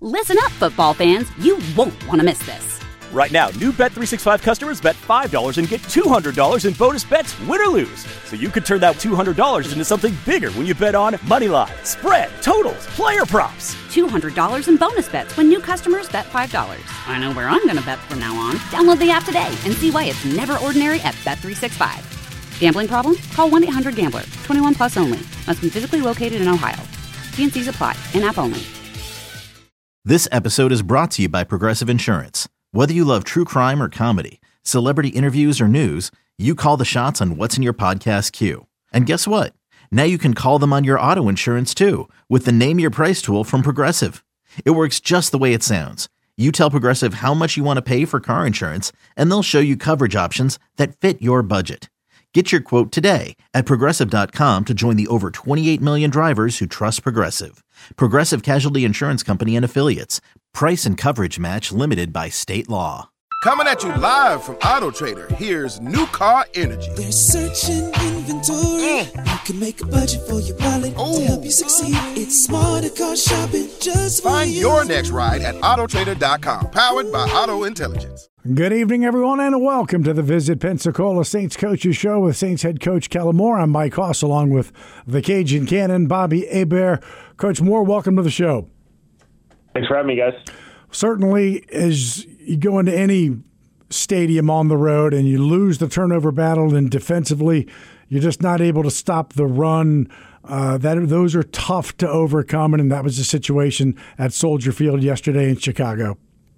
Listen up, football fans. You won't want to miss this. Right now, new Bet365 customers bet $5 and get $200 in bonus bets, win or lose. So you could turn that $200 into something bigger when you bet on money line, spread, totals, player props. $200 in bonus bets when new customers bet $5. I know where I'm going to bet from now on. Download the app today and see why it's never ordinary at Bet365. Gambling problem? Call 1-800-GAMBLER. 21 plus only. Must be physically located in Ohio. T&Cs apply. In-app only. This episode is brought to you by Progressive Insurance. Whether you love true crime or comedy, celebrity interviews or news, you call the shots on what's in your podcast queue. And guess what? Now you can call them on your auto insurance too with the Name Your Price tool from Progressive. It works just the way it sounds. You tell Progressive how much you want to pay for car insurance, and they'll show you coverage options that fit your budget. Get your quote today at Progressive.com to join the over 28 million drivers who trust Progressive. Progressive Casualty Insurance Company and Affiliates. Price and coverage match limited by state law. Coming at you live from Auto Trader, here's New Car Energy. There's searching inventory. You can make a budget for your wallet to help you succeed. It's smarter car shopping just for Find you. your next ride at Autotrader.com, powered by Auto Intelligence. Good evening, everyone, and welcome to the Visit Pensacola Saints Coaches Show with Saints head coach Kellen Moore. I'm Mike Hoss, along with the Cajun Cannon, Bobby Hebert. Coach Moore, welcome to the show. Thanks for having me, guys. Certainly, as you go into any stadium on the road and you lose the turnover battle, and defensively you're just not able to stop the run, those are tough to overcome, and that was the situation at Soldier Field yesterday in Chicago.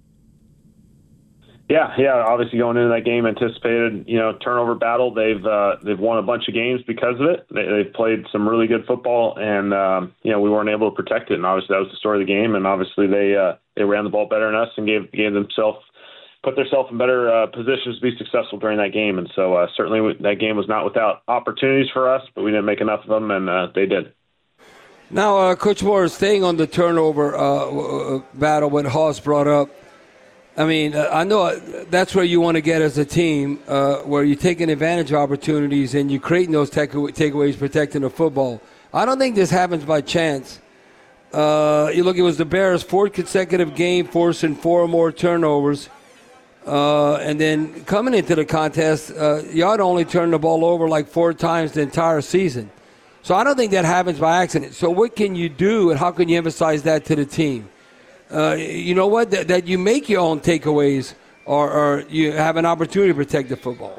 Yeah. Obviously, going into that game, anticipated turnover battle. They've won a bunch of games because of it. They've played some really good football, and we weren't able to protect it. And obviously, that was the story of the game. And obviously, they ran the ball better than us and put themselves in better positions to be successful during that game. And so certainly that game was not without opportunities for us, but we didn't make enough of them, and they did. Now, Coach Moore, staying on the turnover battle, what Hoss brought up. I mean, I know that's where you want to get as a team, where you're taking advantage of opportunities and you're creating those takeaways, protecting the football. I don't think this happens by chance. You look, it was the Bears' fourth consecutive game forcing 4 or more turnovers. And then coming into the contest, y'all only turned the ball over like 4 times the entire season. So I don't think that happens by accident. So what can you do, and how can you emphasize that to the team? You know what? That you make your own takeaways, or you have an opportunity to protect the football.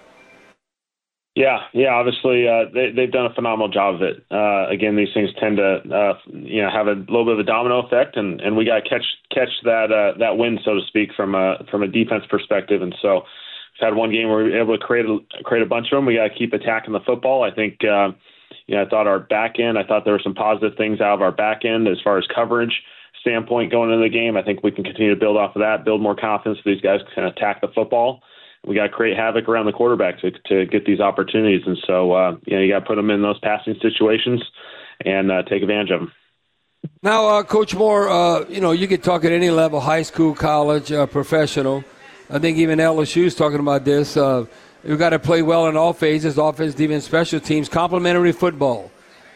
Yeah. Obviously, they've done a phenomenal job of it. Again, these things tend to, have a little bit of a domino effect, and we got to catch that win, so to speak, from a defense perspective. And so, we've had one game where we were able to create a bunch of them. We got to keep attacking the football. I think, I thought our back end. I thought there were some positive things out of our back end as far as coverage standpoint going into the game. I think we can continue to build off of that, build more confidence so these guys can attack the football. We got to create havoc around the quarterback to get these opportunities. And so, you got to put them in those passing situations and take advantage of them. Now, Coach Moore, you could talk at any level, high school, college, professional. I think even LSU is talking about this. We've got to play well in all phases, offense, defense, special teams, complementary football.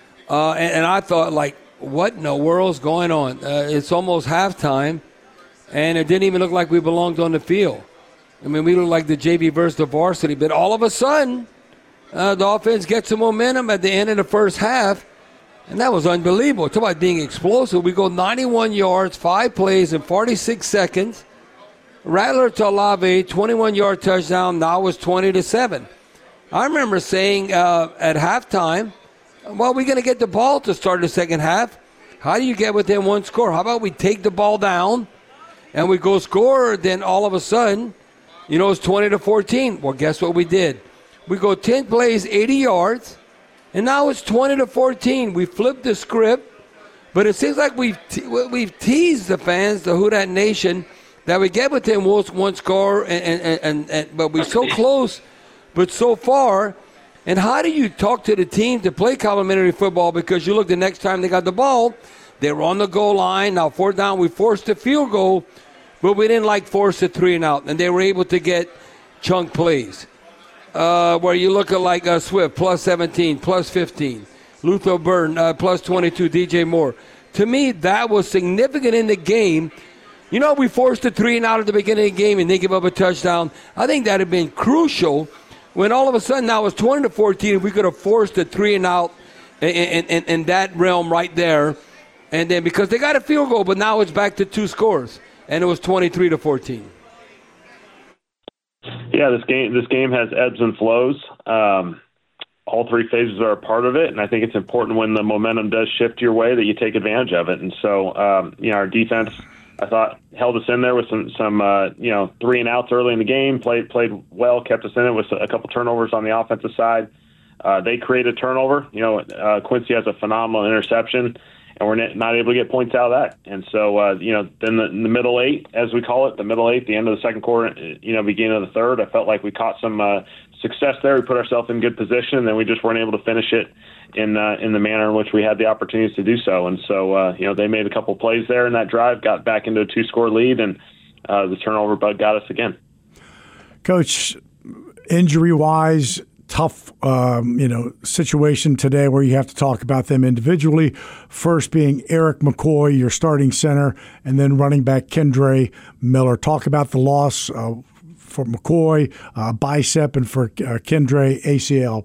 And I thought, what in the world's going on? It's almost halftime, and it didn't even look like we belonged on the field. I mean, we looked like the JV versus the varsity, but all of a sudden, the offense gets some momentum at the end of the first half, and that was unbelievable. Talk about being explosive. We go 91 yards, 5 plays in 46 seconds. Rattler to Olave, 21-yard touchdown. Now it's 20-7. I remember saying at halftime, well, we're going to get the ball to start the second half. How do you get within 1 score? How about we take the ball down and we go score, then all of a sudden, it's 20-14. Well, guess what we did? We go 10 plays, 80 yards, and now it's 20-14. We flipped the script, but it seems like we've teased the fans, the Who Dat Nation, that we get within 1 score, but we're so close, but so far. And how do you talk to the team to play complementary football? Because you look, the next time they got the ball, they were on the goal line. Now, 4th down, we forced a field goal, but we didn't force a 3-and-out. And they were able to get chunk plays. Where you look at Swift, plus 17, plus 15. Luther Burton, plus 22. DJ Moore, To me, that was significant in the game. You know, we forced a 3-and-out at the beginning of the game and they give up a touchdown. I think that had been crucial when all of a sudden now it's 20-14. We could have forced a 3-and-out in that realm right there. And then because they got a field goal, but now it's back to 2 scores. And it was 23-14. Yeah, this game has ebbs and flows. All 3 phases are a part of it, and I think it's important when the momentum does shift your way that you take advantage of it. And so, our defense, I thought, held us in there with some 3-and-outs early in the game, played well, kept us in it with a couple turnovers on the offensive side. They create a turnover. Quincy has a phenomenal interception, and we're not able to get points out of that. And so, then the middle 8, as we call it, the middle 8, the end of the second quarter, beginning of the third, I felt like we caught some success there. We put ourselves in good position, and then we just weren't able to finish it in the manner in which we had the opportunities to do so. And so, they made a couple plays there in that drive, got back into a 2-score lead, and the turnover bug got us again. Coach, injury-wise, tough, situation today where you have to talk about them individually. First being Eric McCoy, your starting center, and then running back Kendre Miller. Talk about the loss for McCoy, bicep, and for Kendre, ACL.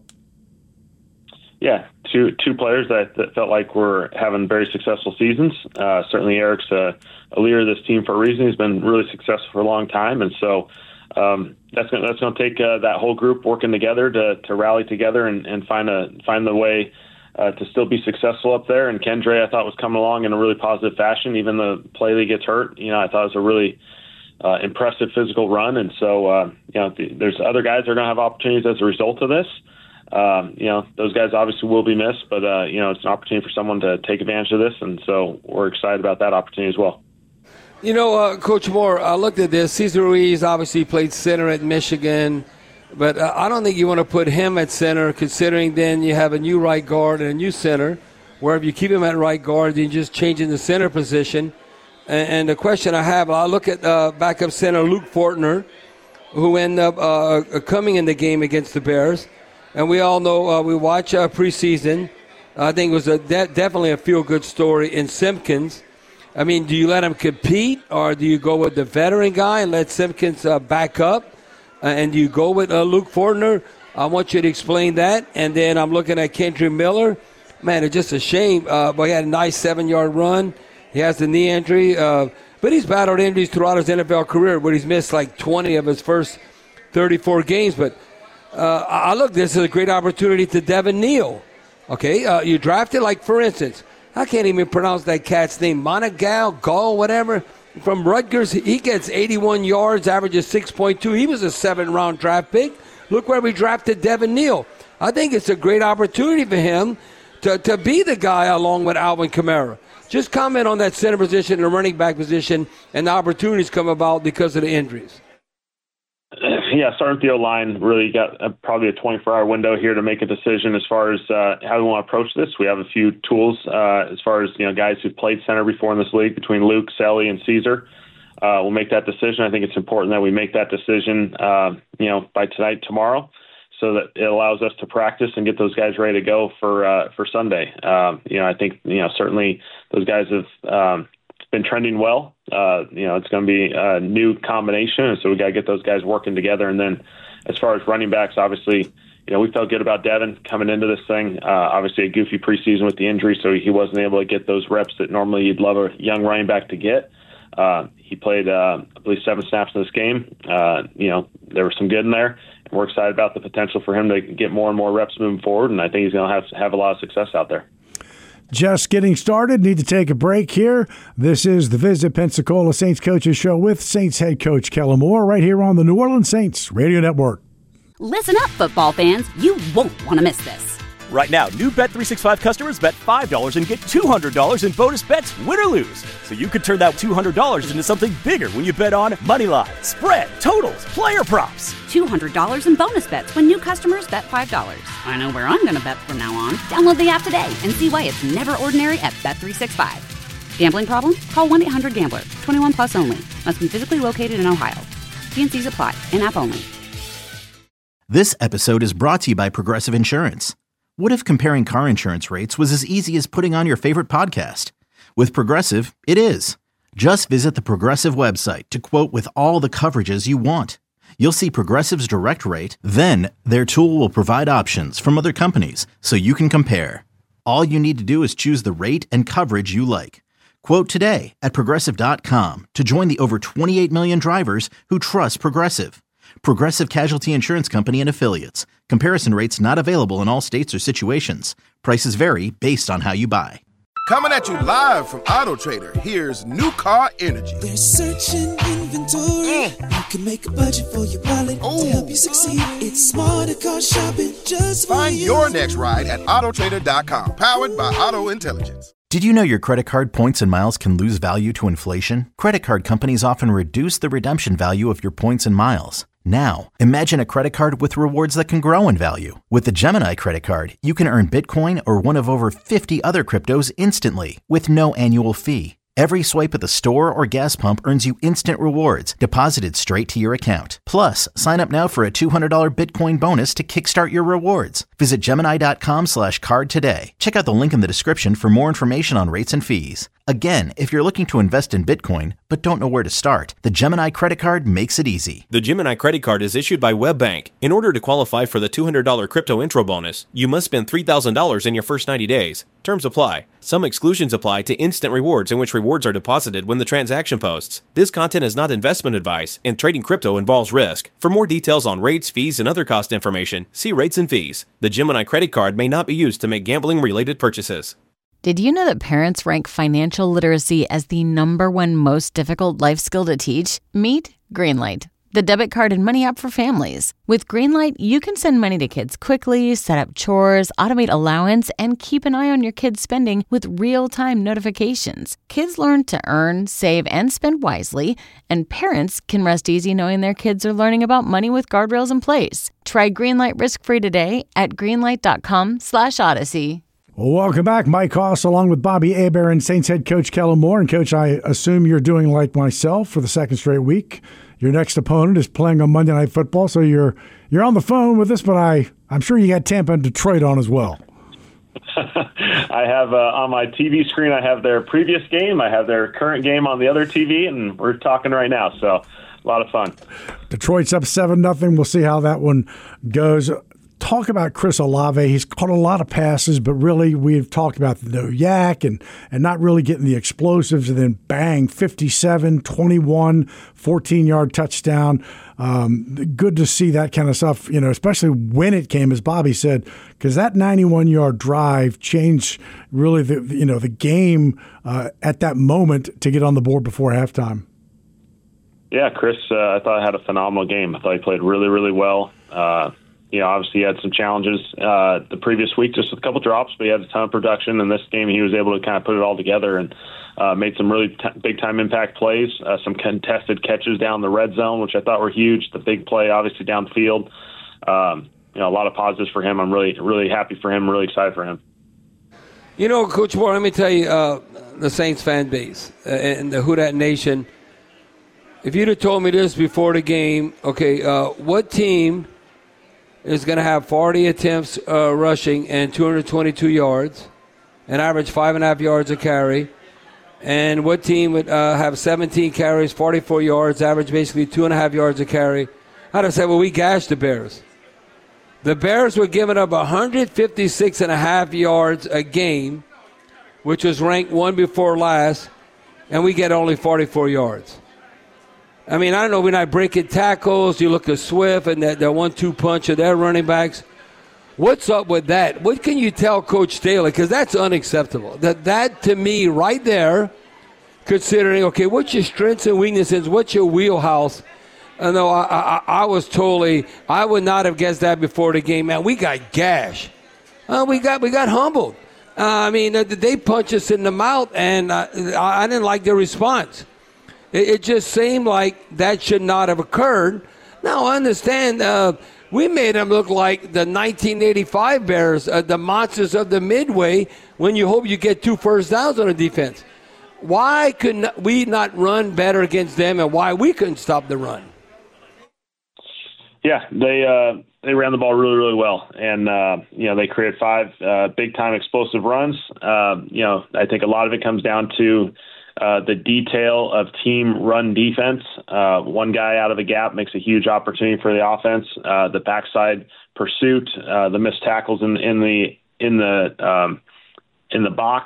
Yeah, two players that felt like were having very successful seasons. Certainly Eric's a leader of this team for a reason. He's been really successful for a long time, and so that's going to take that whole group working together to rally together and find the way to still be successful up there. And Kendre, I thought, was coming along in a really positive fashion. Even the play that he gets hurt, I thought it was a really impressive physical run. And so, there's other guys that are going to have opportunities as a result of this. Those guys obviously will be missed, but it's an opportunity for someone to take advantage of this. And so we're excited about that opportunity as well. Coach Moore, I looked at this. Cesar Ruiz obviously played center at Michigan, but I don't think you want to put him at center, considering then you have a new right guard and a new center, where if you keep him at right guard, then you're just changing the center position. And the question I have, I look at backup center Luke Fortner, who ended up coming in the game against the Bears. And we all know we watch preseason. I think it was definitely a feel-good story in Simpkins. I mean, do you let him compete, or do you go with the veteran guy and let Simpkins back up? And do you go with Luke Fortner? I want you to explain that. And then I'm looking at Kendre Miller. Man, it's just a shame. But he had a nice 7-yard run. He has the knee injury. But he's battled injuries throughout his NFL career, where he's missed like 20 of his first 34 games. But I look, this is a great opportunity to Devin Neal. Okay, you drafted, like, for instance, I can't even pronounce that cat's name, Monagal, Gall, whatever, from Rutgers. He gets 81 yards, averages 6.2. He was a 7th-round draft pick. Look where we drafted Devin Neal. I think it's a great opportunity for him to be the guy along with Alvin Kamara. Just comment on that center position and the running back position and the opportunities come about because of the injuries. Yeah, starting with the O-line, really got probably a 24-hour window here to make a decision as far as how we want to approach this. We have a few tools as far as guys who've played center before in this league between Luke, Selly, and Caesar. We'll make that decision. I think it's important that we make that decision, by tonight, tomorrow, so that it allows us to practice and get those guys ready to go for Sunday. I think certainly those guys have been trending well. It's going to be a new combination, so we got to get those guys working together. And then as far as running backs, obviously, we felt good about Devin coming into this thing. Obviously a goofy preseason with the injury, so he wasn't able to get those reps that normally you'd love a young running back to get. He played, I believe, 7 snaps in this game. There was some good in there, and we're excited about the potential for him to get more and more reps moving forward, and I think he's going to have a lot of success out there. Just getting started. Need to take a break here. This is the Visit Pensacola Saints Coaches Show with Saints head coach Kellen Moore right here on the New Orleans Saints Radio Network. Listen up, football fans. You won't want to miss this. Right now, new Bet365 customers bet $5 and get $200 in bonus bets, win or lose. So you could turn that $200 into something bigger when you bet on money line, spread, totals, player props. $200 in bonus bets when new customers bet $5. I know where I'm going to bet from now on. Download the app today and see why it's never ordinary at Bet365. Gambling problem? Call 1-800-GAMBLER. 21 plus only. Must be physically located in Ohio. T&Cs apply. In-app only. This episode is brought to you by Progressive Insurance. What if comparing car insurance rates was as easy as putting on your favorite podcast? With Progressive, it is. Just visit the Progressive website to quote with all the coverages you want. You'll see Progressive's direct rate, then their tool will provide options from other companies so you can compare. All you need to do is choose the rate and coverage you like. Quote today at Progressive.com to join the over 28 million drivers who trust Progressive. Progressive Casualty Insurance Company and Affiliates. Comparison rates not available in all states or situations. Prices vary based on how you buy. Coming at you live from Auto Trader, here's New Car Energy. They're searching inventory. You can make a budget for your wallet to help you succeed. It's smarter car shopping just for Find you. your next ride at autotrader.com, powered by Auto Intelligence. Did you know your credit card points and miles can lose value to inflation? Credit card companies often reduce the redemption value of your points and miles. Now, imagine a credit card with rewards that can grow in value. With the Gemini credit card, you can earn Bitcoin or one of over 50 other cryptos instantly with no annual fee. Every swipe at the store or gas pump earns you instant rewards deposited straight to your account. Plus, sign up now for a $200 Bitcoin bonus to kickstart your rewards. Visit Gemini.com/card today. Check out the link in the description for more information on rates and fees. Again, if you're looking to invest in Bitcoin but don't know where to start, the Gemini credit card makes it easy. The Gemini credit card is issued by WebBank. In order to qualify for the $200 crypto intro bonus, you must spend $3,000 in your first 90 days. Terms apply. Some exclusions apply to instant rewards in which rewards are deposited when the transaction posts. This content is not investment advice, and trading crypto involves risk. For more details on rates, fees, and other cost information, see rates and fees. The Gemini credit card may not be used to make gambling-related purchases. Did you know that parents rank financial literacy as the #1 most difficult life skill to teach? Meet Greenlight, the debit card and money app for families. With Greenlight, you can send money to kids quickly, set up chores, automate allowance, and keep an eye on your kids' spending with real-time notifications. Kids learn to earn, save, and spend wisely, and parents can rest easy knowing their kids are learning about money with guardrails in place. Try Greenlight risk-free today at greenlight.com/Odyssey. Well, welcome back. Mike Hoss along with Bobby Hebert and Saints head coach Kellen Moore. And, Coach, I assume you're doing like myself for the second straight week. Your next opponent is playing on Monday Night Football, so you're on the phone with us, but I'm sure you got Tampa and Detroit on as well. I have on my TV screen, I have their previous game. I have their current game on the other TV, and we're talking right now, so a lot of fun. Detroit's up 7-0. We'll see how that one goes. Talk about Chris Olave. He's caught a lot of passes, but really we've talked about the no yak and not really getting the explosives, and then bang, 57, 21, 14-yard touchdown. Good to see that kind of stuff, especially when it came, as Bobby said, because that 91-yard drive changed really the game at that moment to get on the board before halftime. Yeah, Chris, I thought had a phenomenal game. I thought he played really, really well. Obviously he had some challenges the previous week, just with a couple drops, but he had a ton of production. In this game, he was able to kind of put it all together and made some really big-time impact plays, some contested catches down the red zone, which I thought were huge. The big play, obviously, downfield. A lot of positives for him. I'm really, really happy for him, really excited for him. Coach Moore, let me tell you, the Saints fan base and the Who Dat Nation, if you'd have told me this before the game, what team is going to have 40 attempts rushing and 222 yards and average 5.5 yards a carry, and what team would have 17 carries, 44 yards, average basically 2.5 yards a carry? I'd have said, well, we gashed the Bears. The Bears were giving up 156.5 yards a game, which was ranked 1 before last, and we get only 44 yards. I mean, I don't know, we're not breaking tackles. You look at Swift and that 1-2 punch of their running backs. What's up with that? What can you tell Coach Staley? Because that's unacceptable. That, to me, right there, considering, what's your strengths and weaknesses? What's your wheelhouse? No, I was totally, I would not have guessed that before the game. Man, we got gashed. We got humbled. They punched us in the mouth, and I didn't like their response. It just seemed like that should not have occurred. Now, I understand we made them look like the 1985 Bears, the monsters of the Midway, when you hope you get 2 first downs on a defense. Why could we not run better against them, and why we couldn't stop the run? Yeah, they they ran the ball really, really well. And, they created 5 big-time explosive runs. I think a lot of it comes down to the detail of team run defense. One guy out of the gap makes a huge opportunity for the offense. The backside pursuit, the missed tackles in the box.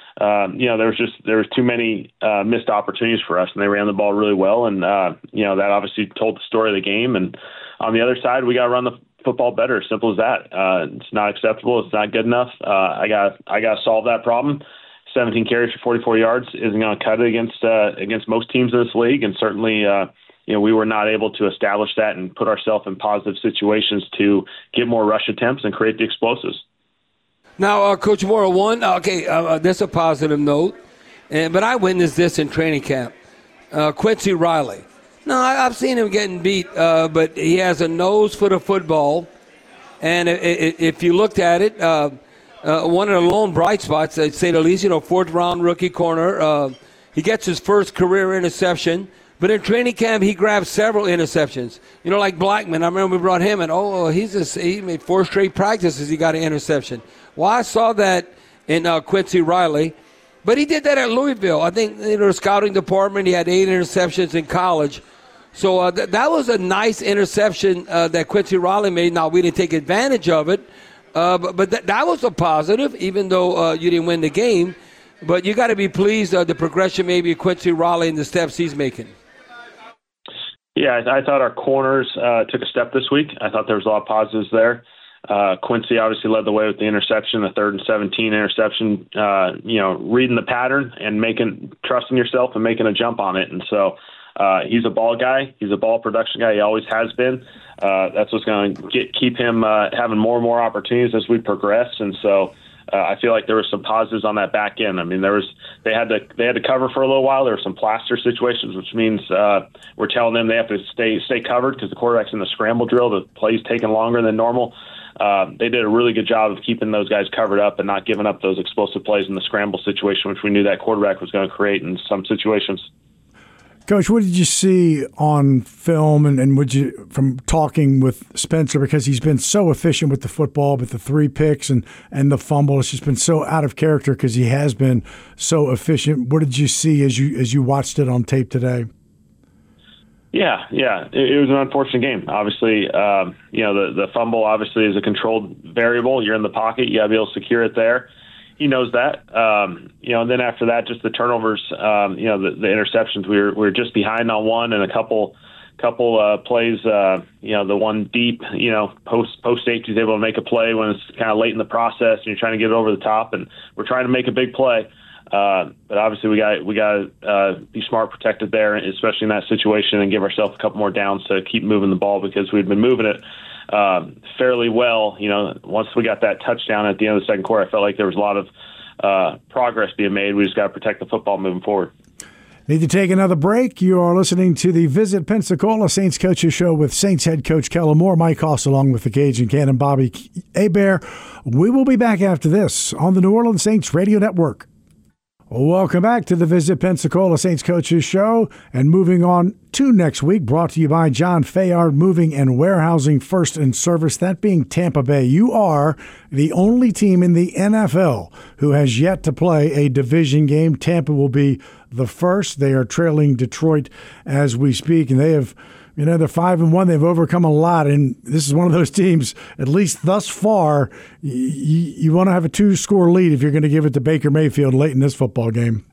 There was too many missed opportunities for us, and they ran the ball really well. And that obviously told the story of the game. And on the other side, we got to run the football better. Simple as that. It's not acceptable. It's not good enough. I got to solve that problem. 17 carries for 44 yards isn't going to cut it against most teams in this league, and certainly we were not able to establish that and put ourselves in positive situations to get more rush attempts and create the explosives. Now, Coach Moore, that's a positive note, but I witnessed this in training camp. Quincy Riley. No, I've seen him getting beat, but he has a nose for the football, and if you looked at it, one of the lone bright spots, I'd say the least, 4th-round rookie corner. He gets his first career interception, but in training camp he grabbed several interceptions. Like Blackman, I remember we brought him in. He made 4 straight practices he got an interception. Well, I saw that in Quincy Riley, but he did that at Louisville. I think the scouting department, he had 8 interceptions in college. So that was a nice interception that Quincy Riley made. Now, we didn't take advantage of it. But that was a positive, even though you didn't win the game. But you got to be pleased the progression maybe of Quincy Riley and the steps he's making. Yeah, I thought our corners took a step this week. I thought there was a lot of positives there. Quincy obviously led the way with the interception, the 3rd and 17 interception, reading the pattern and trusting yourself and making a jump on it. And so he's a ball guy. He's a ball production guy. He always has been. That's what's going to keep him having more and more opportunities as we progress. And so I feel like there were some positives on that back end. I mean, they had to cover for a little while. There were some plaster situations, which means we're telling them they have to stay covered because the quarterback's in the scramble drill. The play's taking longer than normal. They did a really good job of keeping those guys covered up and not giving up those explosive plays in the scramble situation, which we knew that quarterback was going to create in some situations. Coach, what did you see on film and would you from talking with Spencer, because he's been so efficient with the football, but the 3 picks and the fumble, it's just been so out of character because he has been so efficient. What did you see as you watched it on tape today? Yeah. It was an unfortunate game. Obviously, the fumble obviously is a controlled variable. You're in the pocket. You got to be able to secure it there. He knows that. And then after that, just the turnovers, the interceptions, we were just behind on one and a couple plays, the one deep, post safety is able to make a play when it's kind of late in the process and you're trying to get it over the top, and we're trying to make a big play. But obviously we got to be smart, protected there, especially in that situation, and give ourselves a couple more downs to keep moving the ball because we'd been moving it fairly well. Once we got that touchdown at the end of the second quarter, I felt like there was a lot of progress being made. We just got to protect the football moving forward. Need to take another break. You are listening to the Visit Pensacola Saints Coaches Show with Saints head coach Kellen Moore, Mike Hoss, along with the Cajun Cannon Bobby Hebert. We will be back after this on the New Orleans Saints Radio Network. Welcome back to the Visit Pensacola Saints Coaches Show, and moving on to next week, brought to you by John Fayard Moving and Warehousing First in Service, that being Tampa Bay. You are the only team in the NFL who has yet to play a division game. Tampa will be the first. They are trailing Detroit as we speak, and they have, they're 5-1. They've overcome a lot, and this is one of those teams, at least thus far, you want to have a 2-score lead if you're going to give it to Baker Mayfield late in this football game.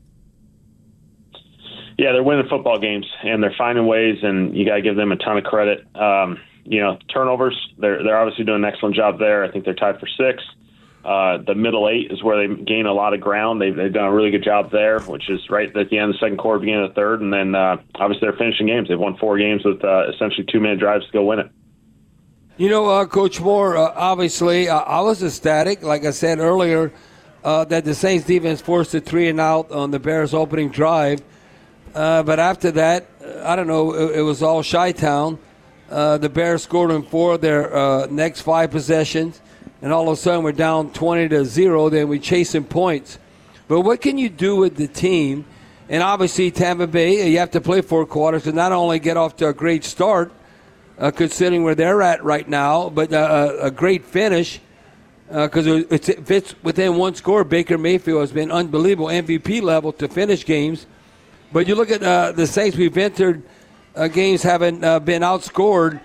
Yeah, they're winning football games, and they're finding ways, and you got to give them a ton of credit. Turnovers, they're obviously doing an excellent job there. I think they're tied for 6. The middle 8 is where they gain a lot of ground. They've done a really good job there, which is right at the end of the second quarter, beginning of the third. And then obviously they're finishing games. They've won 4 games with essentially 2-minute drives to go win it. Coach Moore, obviously I was ecstatic, like I said earlier, that the Saints defense forced a 3-and-out on the Bears' opening drive. But after that, I don't know, it was all Chi-Town. The Bears scored in 4 of their next 5 possessions. And all of a sudden we're down 20-0, then we're chasing points. But what can you do with the team? And obviously Tampa Bay, you have to play 4 quarters to not only get off to a great start, considering where they're at right now. But a great finish because if it's within one score, Baker Mayfield has been unbelievable, MVP level to finish games. But you look at the Saints, we've entered games having been outscored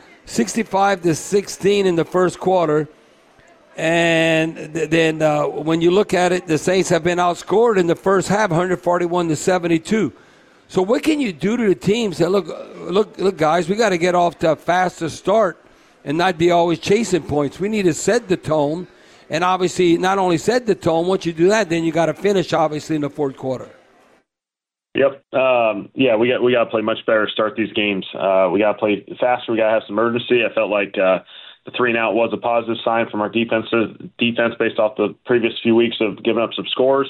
65-16 in the first quarter. And then when you look at it, the Saints have been outscored in the first half, 141-72. So what can you do to the teams that look, guys, we got to get off to a faster start and not be always chasing points. We need to set the tone, and obviously not only set the tone. Once you do that, then you got to finish obviously in the fourth quarter. Yep. Yeah, we got to play much better to start these games. We got to play faster. We got to have some urgency. I felt like the 3-and-out was a positive sign from our defense based off the previous few weeks of giving up some scores.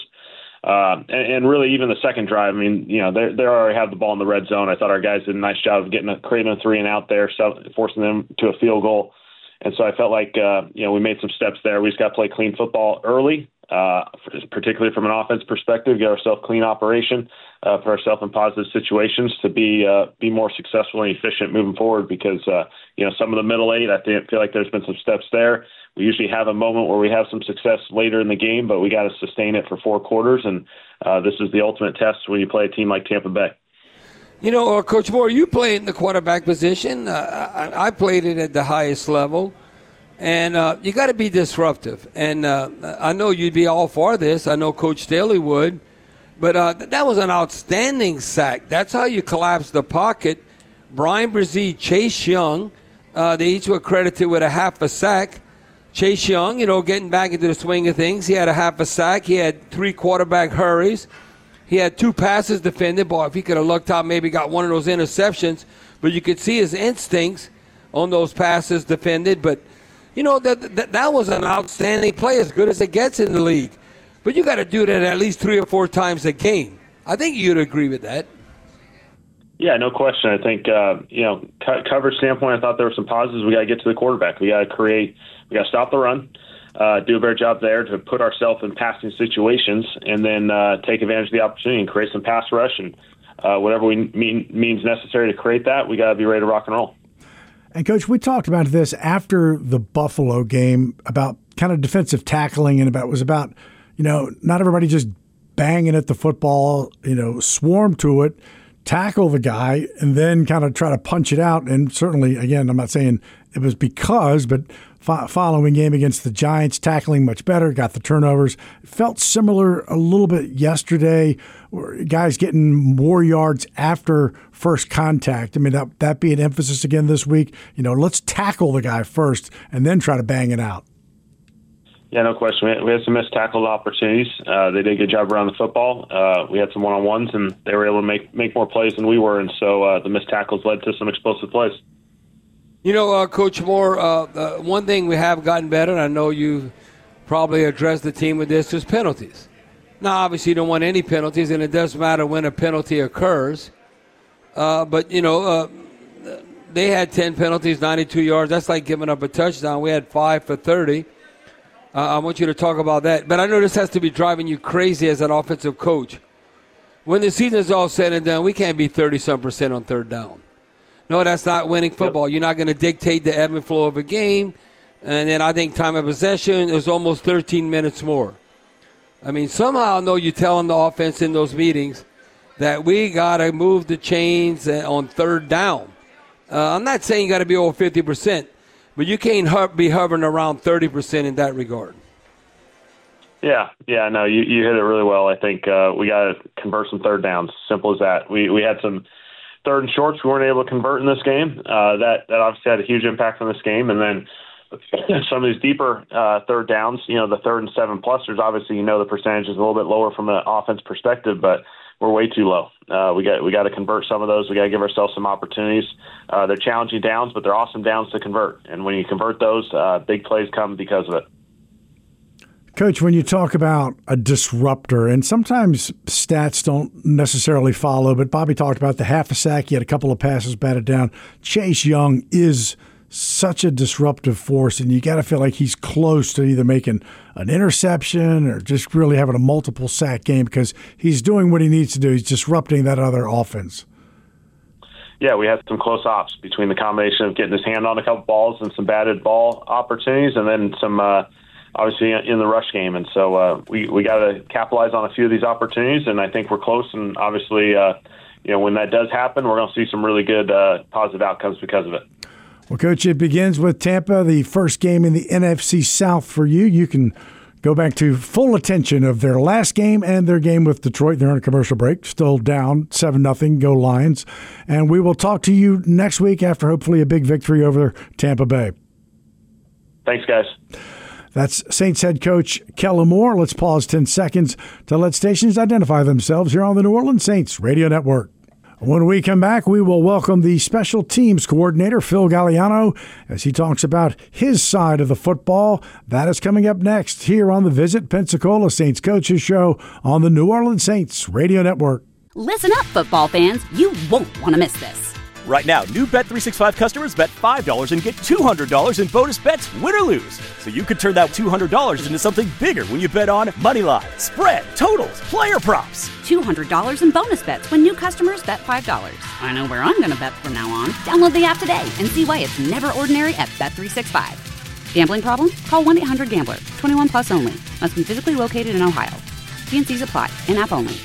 And really even the second drive, I mean, you know, they already have the ball in the red zone. I thought our guys did a nice job of creating a 3-and-out there, so forcing them to a field goal. And so I felt like, we made some steps there. We just got to play clean football early, particularly from an offense perspective, get ourselves clean operation for ourselves in positive situations to be more successful and efficient moving forward because, some of the middle eight, I feel like there's been some steps there. We usually have a moment where we have some success later in the game, but we got to sustain it for 4 quarters, and this is the ultimate test when you play a team like Tampa Bay. You know, Coach Moore, you played in the quarterback position. I played it at the highest level, and you got to be disruptive. And I know you'd be all for this. I know Coach Staley would, but that was an outstanding sack. That's how you collapse the pocket. Brian Brzee, Chase Young, they each were credited with a half a sack. Chase Young, getting back into the swing of things, he had a half a sack. He had 3 quarterback hurries. He had 2 passes defended. Boy, if he could have looked out, maybe got one of those interceptions. But you could see his instincts on those passes defended. But, that was an outstanding play, as good as it gets in the league. But you got to do that at least 3 or 4 times a game. I think you'd agree with that. Yeah, no question. I think, coverage standpoint, I thought there were some positives. We got to get to the quarterback. We got to stop the run, do a better job there to put ourselves in passing situations, and then take advantage of the opportunity and create some pass rush. And whatever means necessary to create that, we got to be ready to rock and roll. And, Coach, we talked about this after the Buffalo game about kind of defensive tackling and about not everybody just banging at the football, swarm to it, tackle the guy, and then kind of try to punch it out. And certainly, again, I'm not saying it was but following game against the Giants, tackling much better, got the turnovers. It felt similar a little bit yesterday, where guys getting more yards after first contact. I mean, that be an emphasis again this week. Let's tackle the guy first and then try to bang it out. Yeah, no question. We had some missed tackle opportunities. They did a good job around the football. We had some one-on-ones, and they were able to make more plays than we were, and so the missed tackles led to some explosive plays. Coach Moore, one thing we have gotten better, and I know you probably addressed the team with this, is penalties. Now, obviously, you don't want any penalties, and it doesn't matter when a penalty occurs. But they had 10 penalties, 92 yards. That's like giving up a touchdown. We had 5 for 30. I want you to talk about that. But I know this has to be driving you crazy as an offensive coach. When the season is all said and done, we can't be 30-some% on third down. No, that's not winning football. You're not going to dictate the ebb and flow of a game. And then I think time of possession is almost 13 minutes more. I mean, somehow I know you're telling the offense in those meetings that we got to move the chains on third down. I'm not saying you got to be over 50%. But you can't be hovering around 30% in that regard. Yeah, no, you hit it really well. I think we got to convert some third downs. Simple as that. We had some third and shorts we weren't able to convert in this game. That obviously had a huge impact on this game. And then some of these deeper third downs, the 3rd and 7+ers, obviously the percentage is a little bit lower from an offense perspective, but we're way too low. We got to convert some of those. We got to give ourselves some opportunities. They're challenging downs, but they're awesome downs to convert. And when you convert those, big plays come because of it. Coach, when you talk about a disruptor, and sometimes stats don't necessarily follow, but Bobby talked about the half a sack. He had a couple of passes batted down. Chase Young is such a disruptive force, and you got to feel like he's close to either making an interception or just really having a multiple sack game because he's doing what he needs to do. He's disrupting that other offense. we had some close ops between the combination of getting his hand on a couple balls and some batted ball opportunities, and then some obviously in the rush game. And so we got to capitalize on a few of these opportunities, and I think we're close. And obviously, when that does happen, we're going to see some really good positive outcomes because of it. Well, Coach, it begins with Tampa, the first game in the NFC South for you. You can go back to full attention of their last game and their game with Detroit. They're on a commercial break, still down 7-0. Go Lions. And we will talk to you next week after hopefully a big victory over Tampa Bay. Thanks, guys. That's Saints head coach Kellen Moore. Let's pause 10 seconds to let stations identify themselves here on the New Orleans Saints Radio Network. When we come back, we will welcome the special teams coordinator, Phil Galliano, as he talks about his side of the football. That is coming up next here on the Visit Pensacola Saints Coaches Show on the New Orleans Saints Radio Network. Listen up, football fans. You won't want to miss this. Right now, new Bet365 customers bet $5 and get $200 in bonus bets, win or lose. So you could turn that $200 into something bigger when you bet on moneyline, spread, totals, player props. $200 in bonus bets when new customers bet $5. I know where I'm going to bet from now on. Download the app today and see why it's never ordinary at Bet365. Gambling problem? Call 1-800-GAMBLER. 21 plus only. Must be physically located in Ohio. T&Cs apply. In-app only.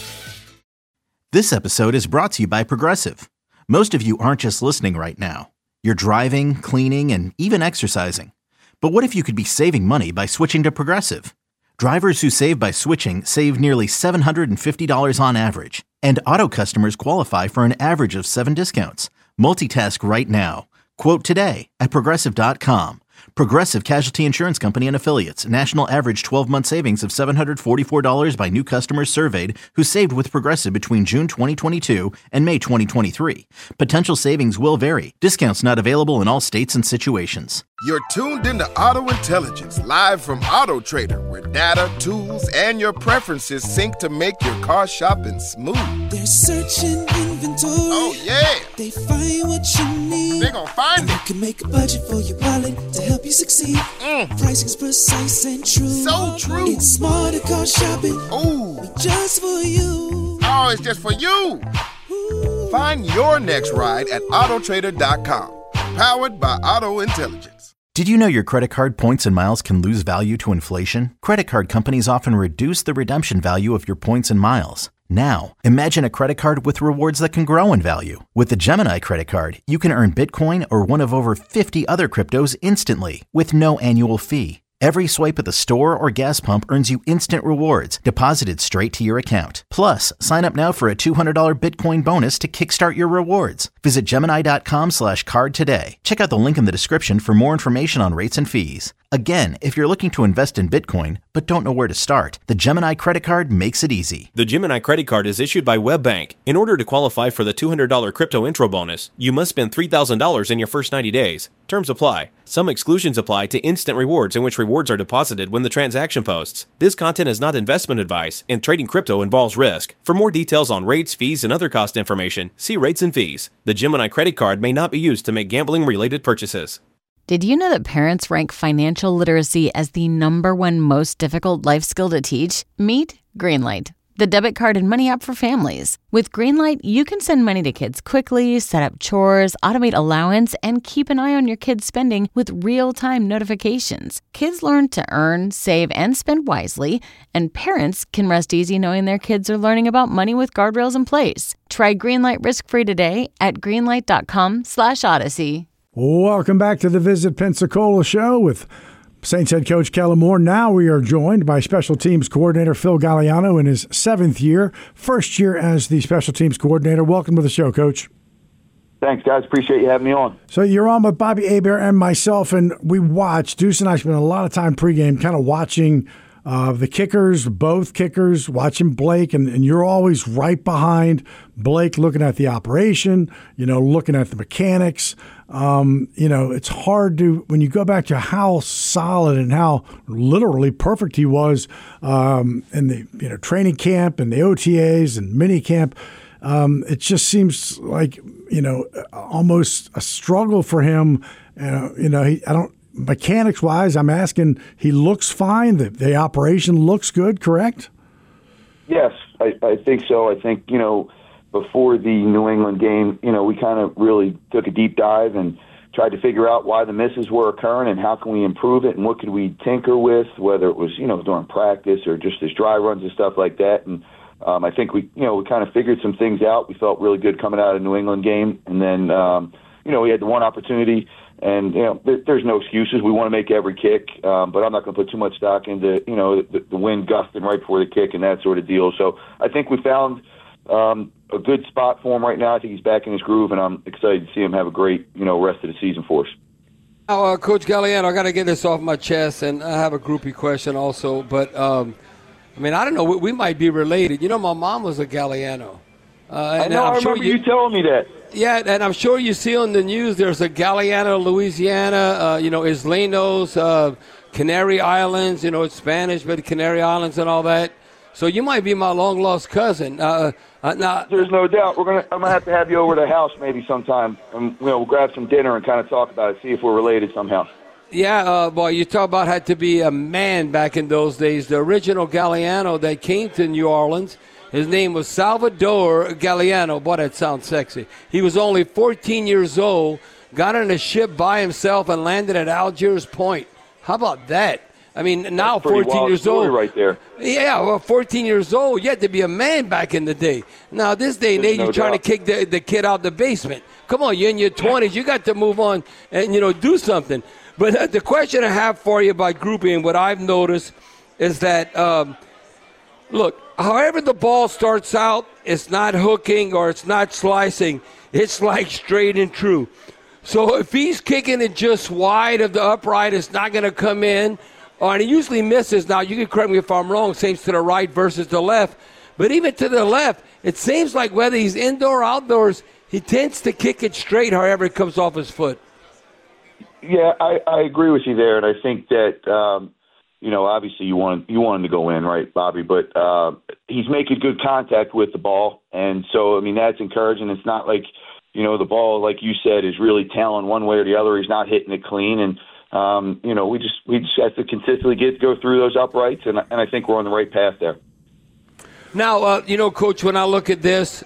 This episode is brought to you by Progressive. Most of you aren't just listening right now. You're driving, cleaning, and even exercising. But what if you could be saving money by switching to Progressive? Drivers who save by switching save nearly $750 on average. And auto customers qualify for an average of 7 discounts. Multitask right now. Quote today at Progressive.com. Progressive Casualty Insurance Company and Affiliates. National average 12-month savings of $744 by new customers surveyed who saved with Progressive between June 2022 and May 2023. Potential savings will vary. Discounts not available in all states and situations. You're tuned into Auto Intelligence, live from Auto Trader, where data, tools, and your preferences sync to make your car shopping smooth. They're searching inventory. Oh, yeah. They find what you need. They're gonna find it. You can make a budget for your wallet to help you succeed. Pricing's precise and true. So true. It's smarter car shopping. Ooh. Just for you. Oh, it's just for you. Ooh. Find your next ride at Autotrader.com. Powered by Auto Intelligence. Did you know your credit card points and miles can lose value to inflation? Credit card companies often reduce the redemption value of your points and miles. Now, imagine a credit card with rewards that can grow in value. With the Gemini credit card, you can earn Bitcoin or one of over 50 other cryptos instantly with no annual fee. Every swipe at the store or gas pump earns you instant rewards deposited straight to your account. Plus, sign up now for a $200 Bitcoin bonus to kickstart your rewards. Visit Gemini.com/card today. Check out the link in the description for more information on rates and fees. Again, if you're looking to invest in Bitcoin but don't know where to start, the Gemini credit card makes it easy. The Gemini credit card is issued by WebBank. In order to qualify for the $200 crypto intro bonus, you must spend $3,000 in your first 90 days. Terms apply. Some exclusions apply to instant rewards in which rewards are deposited when the transaction posts. This content is not investment advice, and trading crypto involves risk. For more details on rates, fees, and other cost information, see rates and fees. The Gemini credit card may not be used to make gambling-related purchases. Did you know that parents rank financial literacy as the #1 most difficult life skill to teach? Meet Greenlight, the debit card and money app for families. With Greenlight, you can send money to kids quickly, set up chores, automate allowance, and keep an eye on your kids' spending with real-time notifications. Kids learn to earn, save, and spend wisely, and parents can rest easy knowing their kids are learning about money with guardrails in place. Try Greenlight risk-free today at greenlight.com/Odyssey. Welcome back to the Visit Pensacola Show with Saints head coach Kellen Moore. Now we are joined by special teams coordinator Phil Galliano in his 7th year, first year as the special teams coordinator. Welcome to the show, Coach. Thanks, guys. Appreciate you having me on. So you're on with Bobby Hebert and myself, and we watched, Deuce and I spent a lot of time pregame kind of watching the kickers, both kickers, watching Blake, and you're always right behind Blake looking at the operation, looking at the mechanics. It's hard to, when you go back to how solid and how literally perfect he was in the training camp and the OTAs and mini camp, it just seems like, almost a struggle for him. Mechanics-wise, I'm asking, he looks fine. The operation looks good, correct? Yes, I think so. I think, before the New England game, we kind of really took a deep dive and tried to figure out why the misses were occurring and how can we improve it and what could we tinker with, whether it was, during practice or just as dry runs and stuff like that. And I think we kind of figured some things out. We felt really good coming out of the New England game. And then, we had the one opportunity. And, there's no excuses. We want to make every kick, but I'm not going to put too much stock into, the wind gusting right before the kick and that sort of deal. So I think we found a good spot for him right now. I think he's back in his groove, and I'm excited to see him have a great, rest of the season for us. Now, Coach Galliano, I got to get this off my chest, and I have a groupie question also. But, I don't know. We might be related. My mom was a Galliano. I know. I remember you telling me that. Yeah, and I'm sure you see on the news there's a Galliano, Louisiana, Islenos, Canary Islands, it's Spanish, but Canary Islands and all that. So you might be my long-lost cousin. Now, there's no doubt. I'm gonna have you over to the house maybe sometime, and we'll grab some dinner and kind of talk about it, see if we're related somehow. Yeah, boy, you talk about had to be a man back in those days. The original Galliano that came to New Orleans, his name was Salvador Galliano. Boy, that sounds sexy. He was only 14 years old, got on a ship by himself, and landed at Algiers Point. How about that? Now 14 years old. Right there. Yeah, well, 14 years old, you had to be a man back in the day. Now, this day and age, you're trying to kick the kid out the basement. Come on, you're in your 20s. You got to move on and, do something. But the question I have for you about grouping, what I've noticed is that, look, however the ball starts out, it's not hooking or it's not slicing. It's like straight and true. So if he's kicking it just wide of the upright, it's not going to come in. And he usually misses. Now, you can correct me if I'm wrong, seems to the right versus the left. But even to the left, it seems like whether he's indoor or outdoors, he tends to kick it straight however it comes off his foot. Yeah, I agree with you there. And I think that, obviously you want him to go in, right, Bobby? But he's making good contact with the ball. And so, that's encouraging. It's not like, the ball, like you said, is really tailing one way or the other. He's not hitting it clean. And, we just have to consistently go through those uprights, and I think we're on the right path there. Now, Coach, when I look at this,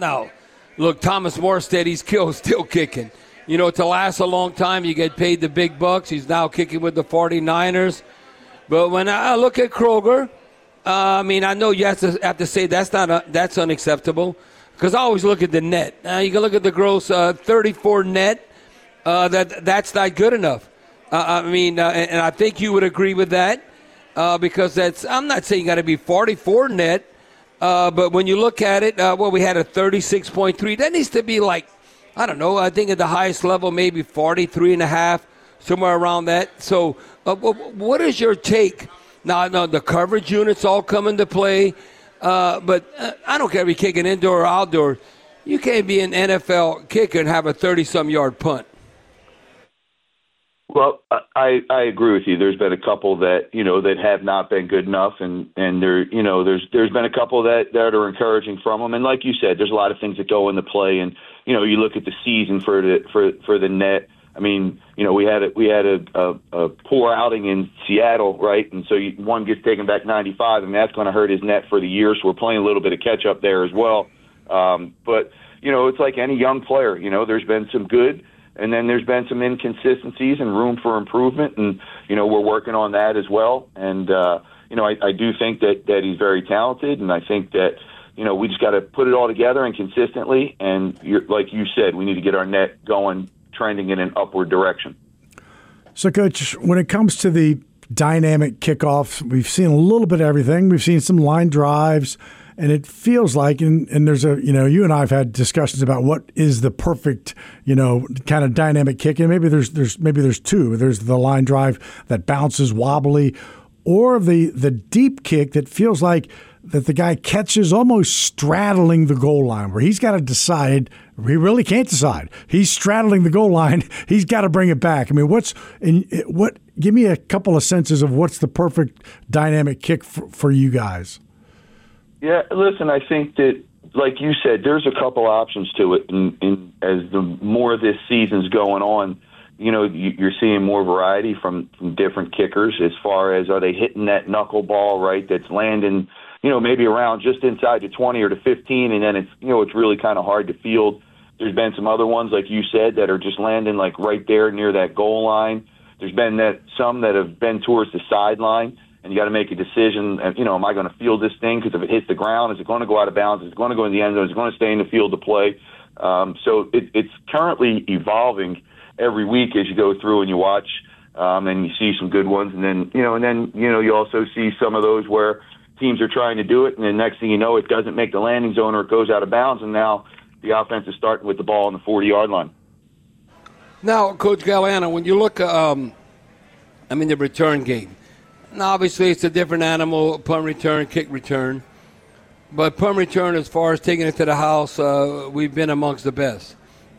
Thomas Morstead, he's still kicking. To last a long time, you get paid the big bucks. He's now kicking with the 49ers. But when I look at Kroger, I know you have to say that's unacceptable because I always look at the net. You can look at the gross 34 net. That's not good enough. And I think you would agree with that because I'm not saying you got to be 44 net, but when you look at it, we had a 36.3. That needs to be like, I don't know, I think at the highest level, maybe 43.5, somewhere around that. So what is your take? Now, the coverage units all come into play, but I don't care if you're kicking indoor or outdoor. You can't be an NFL kicker and have a 30-some-yard punt. Well, I agree with you. There's been a couple that that have not been good enough, and there there's been a couple that are encouraging from them. And like you said, there's a lot of things that go into play. And you look at the season for the net. We had a poor outing in Seattle, right? And so one gets taken back 95, and that's going to hurt his net for the year. So we're playing a little bit of catch up there as well. But it's like any young player. There's been some good. And then there's been some inconsistencies and room for improvement, and we're working on that as well. And I do think that he's very talented, and I think that we just got to put it all together and consistently. And like you said, we need to get our net going, trending in an upward direction. So, Coach, when it comes to the dynamic kickoff, we've seen a little bit of everything. We've seen some line drives. And it feels like, and there's you and I have had discussions about what is the perfect, kind of dynamic kick. And maybe there's two. There's the line drive that bounces wobbly, or the deep kick that feels like that the guy catches almost straddling the goal line, where he's got to decide. He really can't decide. He's straddling the goal line. He's got to bring it back. Give me a couple of senses of what's the perfect dynamic kick for you guys. Yeah, listen, I think that, like you said, there's a couple options to it. And as the more this season's going on, you're seeing more variety from different kickers as far as are they hitting that knuckleball, right, that's landing, maybe around just inside the 20 or the 15, and then it's really kind of hard to field. There's been some other ones, like you said, that are just landing like right there near that goal line. There's been some that have been towards the sideline, and you got to make a decision. Am I going to field this thing? Because if it hits the ground, is it going to go out of bounds? Is it going to go in the end zone? Is it going to stay in the field to play? So it's currently evolving every week as you go through and you watch, and you see some good ones, and then you also see some of those where teams are trying to do it, and then next thing you know, it doesn't make the landing zone or it goes out of bounds, and now the offense is starting with the ball on the 40-yard line. Now, Coach Galliano, when you look, the return game. Now, obviously, it's a different animal, punt return, kick return. But punt return, as far as taking it to the house, we've been amongst the best.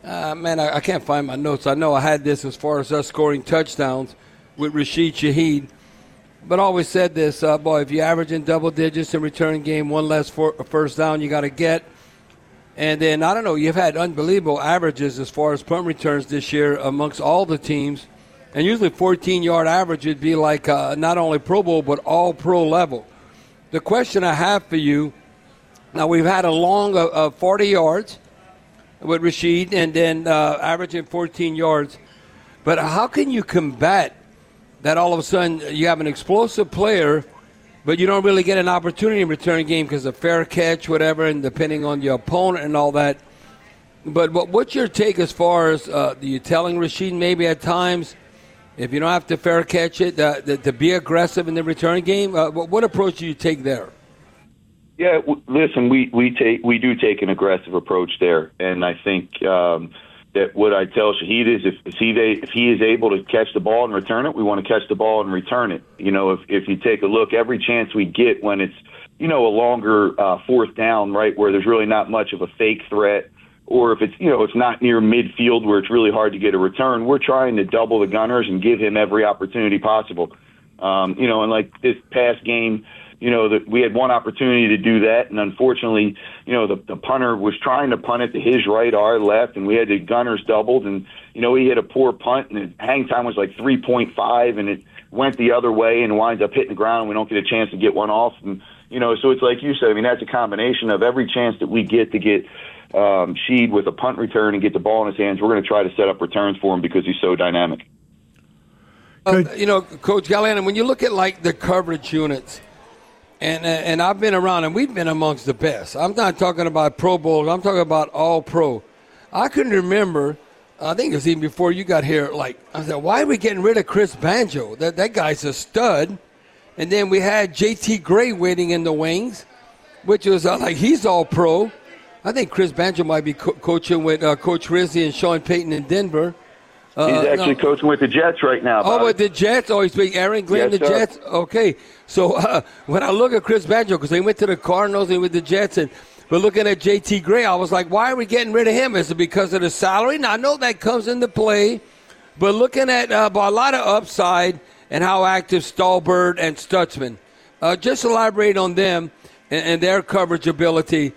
I can't find my notes. I know I had this as far as us scoring touchdowns with Rashid Shaheed. But I always said this, if you average in double digits in return game, one less first down you got to get. And then, I don't know, you've had unbelievable averages as far as punt returns this year amongst all the teams. And usually 14-yard average would be like not only Pro Bowl, but all pro level. The question I have for you, now we've had a long 40 yards with Rashid and then averaging 14 yards. But how can you combat that all of a sudden you have an explosive player, but you don't really get an opportunity in return game because of fair catch, whatever, and depending on your opponent and all that. But what's your take as far as you telling Rashid maybe at times, if you don't have to fair catch it, to be aggressive in the return game? What approach do you take there? Yeah, listen, we do take an aggressive approach there, and I think that what I tell Shaheed is if he is able to catch the ball and return it, we want to catch the ball and return it. If you take a look, every chance we get when it's a longer fourth down, right, where there's really not much of a fake threat, or if it's it's not near midfield where it's really hard to get a return, we're trying to double the gunners and give him every opportunity possible. And like this past game, that we had one opportunity to do that, and unfortunately, the punter was trying to punt it to his right, our left, and we had the gunners doubled, and he hit a poor punt, and the hang time was like 3.5, and it went the other way and winds up hitting the ground, and we don't get a chance to get one off, and so it's like you said. That's a combination of every chance that we get to get Sheed with a punt return and get the ball in his hands. We're going to try to set up returns for him because he's so dynamic. Coach Galliano, when you look at like the coverage units. And I've been around, and we've been amongst the best. I'm not talking about Pro Bowl. I'm talking about all pro. I can remember, I think it was even before you got here, I said, why are we getting rid of Chris Banjo? That guy's a stud. And then we had J.T. Gray waiting in the wings, which was he's all pro. I think Chris Banjo might be coaching with Coach Rizzi and Sean Payton in Denver. He's actually coaching with the Jets right now. Oh, with the Jets? Oh, he's being Aaron Glenn, yes, the sir. Jets? Okay. So when I look at Chris Banjo, because they went to the Cardinals and with the Jets, but looking at J.T. Gray, I was like, why are we getting rid of him? Is it because of the salary? Now, I know that comes into play, but looking at a lot of upside and how active Stallbird and Stutzman. Just elaborate on them and their coverage ability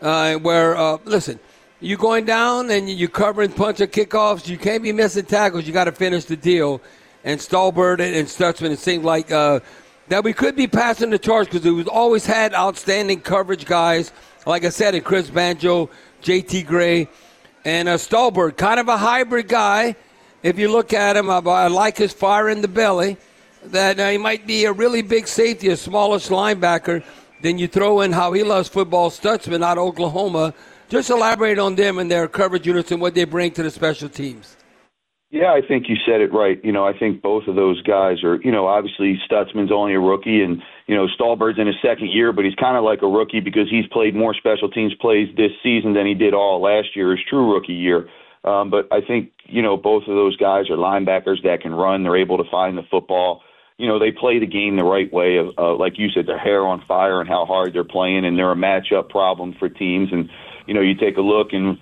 listen, you going down and you covering punts or kickoffs, you can't be missing tackles. You got to finish the deal. And Stallbird and Stutzman, it seemed like that we could be passing the torch because we've always had outstanding coverage guys. Like I said, Chris Banjo, J.T. Gray, and Stallbird, kind of a hybrid guy. If you look at him, I like his fire in the belly. That he might be a really big safety, a smallish linebacker. Then you throw in how he loves football, Stutzman out of Oklahoma. Just elaborate on them and their coverage units and what they bring to the special teams. Yeah, I think you said it right. I think both of those guys are, obviously Stutzman's only a rookie and, Stallbird's in his second year, but he's kind of like a rookie because he's played more special teams plays this season than he did all last year, his true rookie year. But I think, both of those guys are linebackers that can run. They're able to find the football. They play the game the right way. Like you said, their hair on fire and how hard they're playing, and they're a matchup problem for teams. And, you take a look, and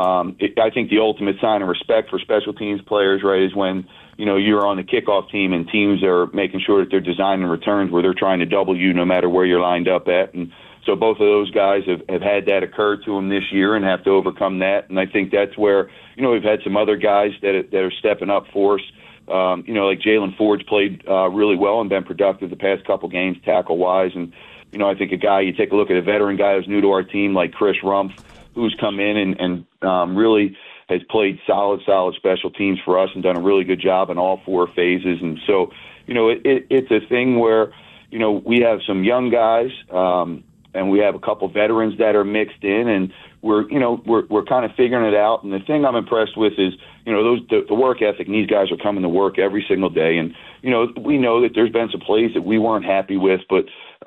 I think the ultimate sign of respect for special teams players, right, is when, you're on the kickoff team and teams are making sure that they're designing returns where they're trying to double you no matter where you're lined up at. And so both of those guys have had that occur to them this year and have to overcome that. And I think that's where, we've had some other guys that are stepping up for us. Like Jalen Ford's played really well and been productive the past couple games tackle-wise. And I think a guy, you take a look at a veteran guy who's new to our team like Chris Rumpf, who's come in and really has played solid special teams for us and done a really good job in all 4 phases. And so, it's a thing where, we have some young guys, and we have a couple veterans that are mixed in, and we're kind of figuring it out. And the thing I'm impressed with is, the work ethic, and these guys are coming to work every single day. And, we know that there's been some plays that we weren't happy with, but,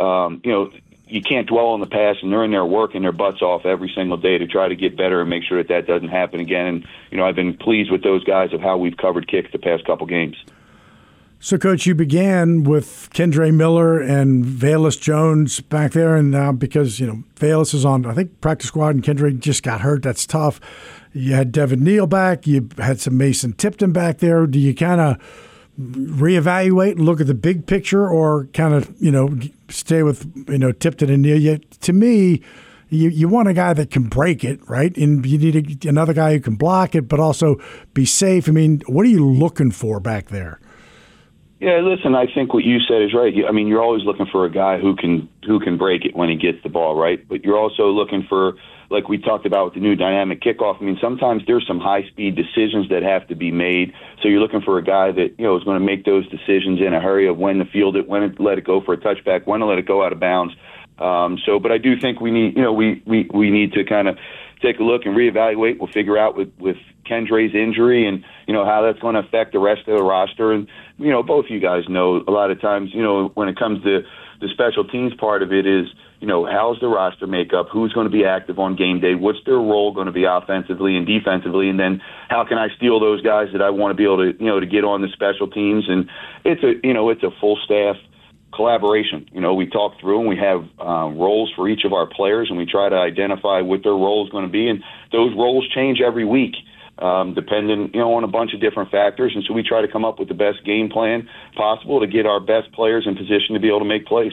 you can't dwell on the past, and they're in there working their butts off every single day to try to get better and make sure that doesn't happen again. And, I've been pleased with those guys of how we've covered kicks the past couple games. So, Coach, you began with Kendre Miller and Velus Jones back there, and now because, Velus is on, I think, practice squad, and Kendre just got hurt. That's tough. You had Devin Neal back. You had some Mason Tipton back there. Do you kind of reevaluate and look at the big picture, or kind of, stay with, Tipton and Neal? To me, you want a guy that can break it, right? And you need another guy who can block it, but also be safe. I mean, what are you looking for back there? Yeah, listen, I think what you said is right. I mean, you're always looking for a guy who can break it when he gets the ball, right? But you're also looking for, like we talked about with the new dynamic kickoff, I mean, sometimes there's some high-speed decisions that have to be made. So you're looking for a guy that, is going to make those decisions in a hurry of when to field it, when to let it go for a touchback, when to let it go out of bounds. But I do think we need, we need to kind of take a look and reevaluate. We'll figure out with Kendre's injury and, how that's going to affect the rest of the roster. And, both of you guys know a lot of times, when it comes to the special teams part of it is, how's the roster makeup? Who's going to be active on game day? What's their role going to be offensively and defensively? And then how can I steal those guys that I want to be able to, to get on the special teams? And it's a full staff collaboration. We talk through and we have roles for each of our players, and we try to identify what their role is going to be. And those roles change every week, depending, on a bunch of different factors. And so we try to come up with the best game plan possible to get our best players in position to be able to make plays.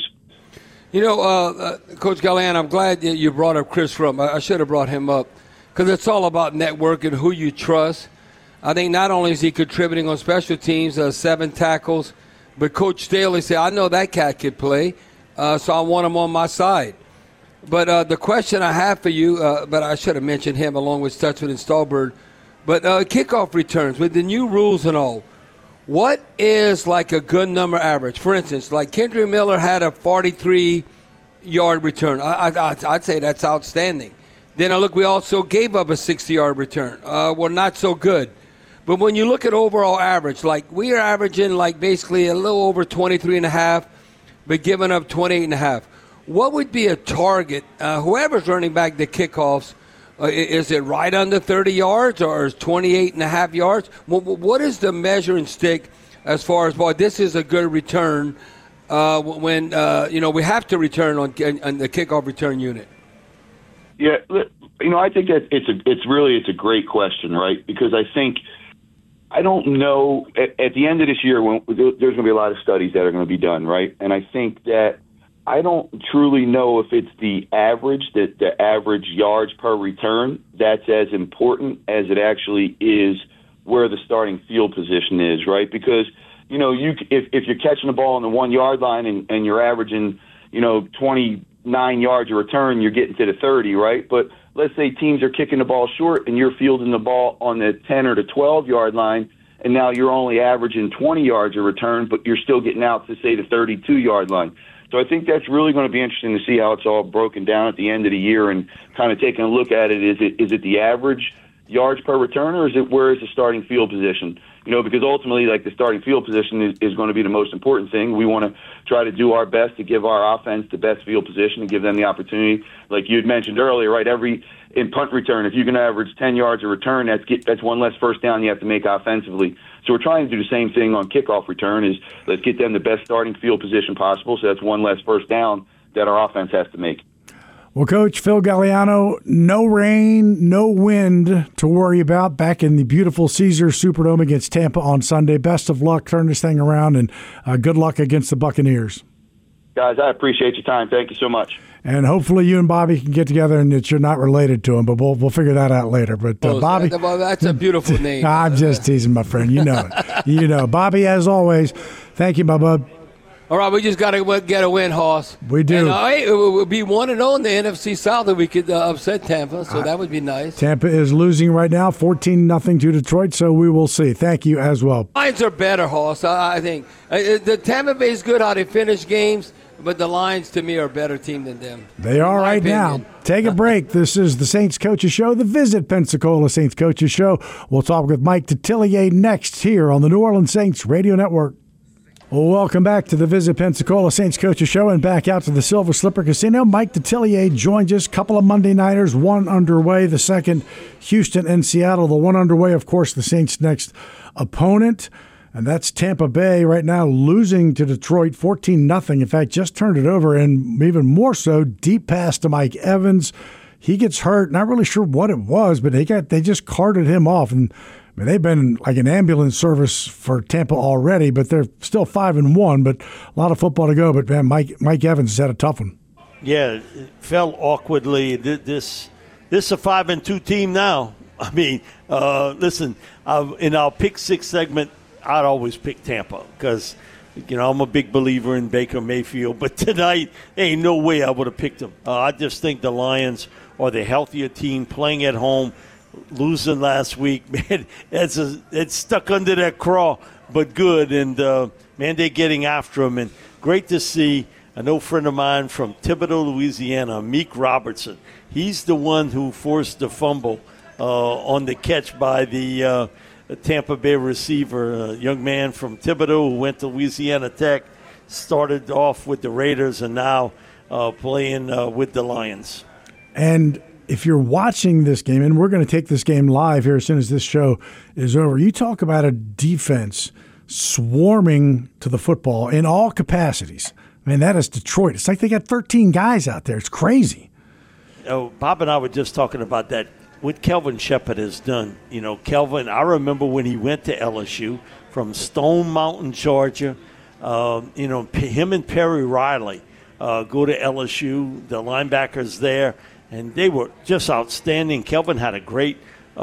Coach Galliano, I'm glad you brought up Chris Rumpf. I should have brought him up because it's all about networking, who you trust. I think not only is he contributing on special teams, 7 tackles, but Coach Staley said, I know that cat could play, so I want him on my side. But the question I have for you, but I should have mentioned him along with Stutzman and Stallbird, but kickoff returns, with the new rules and all, what is like a good number average? For instance, like Kendre Miller had a 43-yard return. I'd say that's outstanding. Then we also gave up a 60-yard return. Well, not so good. But when you look at overall average, like we are averaging like basically a little over 23.5, but giving up 28.5. What would be a target? Whoever's running back the kickoffs, is it right under 30 yards or is 28.5 yards? What is the measuring stick as far as, boy, this is a good return when, we have to return on the kickoff return unit? Yeah, I think that it's a great question, right? Because I don't know, at the end of this year, there's going to be a lot of studies that are going to be done, right? And I think that I don't truly know if it's the average, that the average yards per return, that's as important as it actually is where the starting field position is, right? Because, if you're catching the ball on the 1 yard line and you're averaging, 29 yards a return, you're getting to the 30, right? But let's say teams are kicking the ball short and you're fielding the ball on the 10 or the 12 yard line, and now you're only averaging 20 yards a return, but you're still getting out to, say, the 32 yard line. So I think that's really going to be interesting to see how it's all broken down at the end of the year and kind of taking a look at it. Is it the average yards per return, or where is the starting field position? Because ultimately, like, the starting field position is going to be the most important thing. We want to try to do our best to give our offense the best field position and give them the opportunity. Like you had mentioned earlier, right? In punt return, if you can average 10 yards a return, that's one less first down you have to make offensively. So we're trying to do the same thing on kickoff return, is let's get them the best starting field position possible, so that's one less first down that our offense has to make. Well, Coach Phil Galliano, no rain, no wind to worry about back in the beautiful Caesars Superdome against Tampa on Sunday. Best of luck. Turn this thing around, and good luck against the Buccaneers. Guys, I appreciate your time. Thank you so much. And hopefully you and Bobby can get together, and that you're not related to him, but we'll figure that out later. But Bobby, that's a beautiful name. I'm just teasing, my friend. You know it. Bobby, as always, thank you, my bud. All right, we just got to get a win, Hoss. We do. And, it would be 1-0 in the NFC South if we could upset Tampa, so that would be nice. Tampa is losing right now, 14-0 to Detroit, so we will see. Thank you as well. Lions are better, Hoss, I think. The Tampa Bay is good how they finish games, but the Lions, to me, are a better team than them. They are right now. Take a break. This is the Saints Coaches Show, the Visit Pensacola Saints Coaches Show. We'll talk with Mike Detillier next here on the New Orleans Saints Radio Network. Well, welcome back to the Visit Pensacola Saints Coaches Show and back out to the Silver Slipper Casino. Mike Detillier joins us. Couple of Monday Nighters, one underway. The second, Houston and Seattle. The one underway, of course, the Saints' next opponent. And that's Tampa Bay right now losing to Detroit 14-0. In fact, just turned it over, and even more so, deep pass to Mike Evans. He gets hurt. Not really sure what it was, but they just carted him off. And I mean, they've been like an ambulance service for Tampa already, but they're still 5-1. But a lot of football to go. But man, Mike Evans has had a tough one. Yeah, it fell awkwardly. This is a 5-2 team now. I mean, listen, in our pick six segment, I'd always pick Tampa because, I'm a big believer in Baker Mayfield. But tonight, ain't no way I would have picked him. I just think the Lions are the healthier team playing at home, losing last week. Man, it's stuck under that craw, but good. And, man, they're getting after him. And great to see an old friend of mine from Thibodaux, Louisiana, Meek Robertson. He's the one who forced the fumble on the catch by the Tampa Bay receiver, a young man from Thibodaux who went to Louisiana Tech, started off with the Raiders and now playing with the Lions. And if you're watching this game, and we're going to take this game live here as soon as this show is over, you talk about a defense swarming to the football in all capacities. Man, that is Detroit. It's like they got 13 guys out there. It's crazy. Bob and I were just talking about that. What Kelvin Shepherd has done. Kelvin, I remember when he went to LSU from Stone Mountain, Georgia. Him and Perry Riley go to LSU, the linebackers there, and they were just outstanding. Kelvin had a great,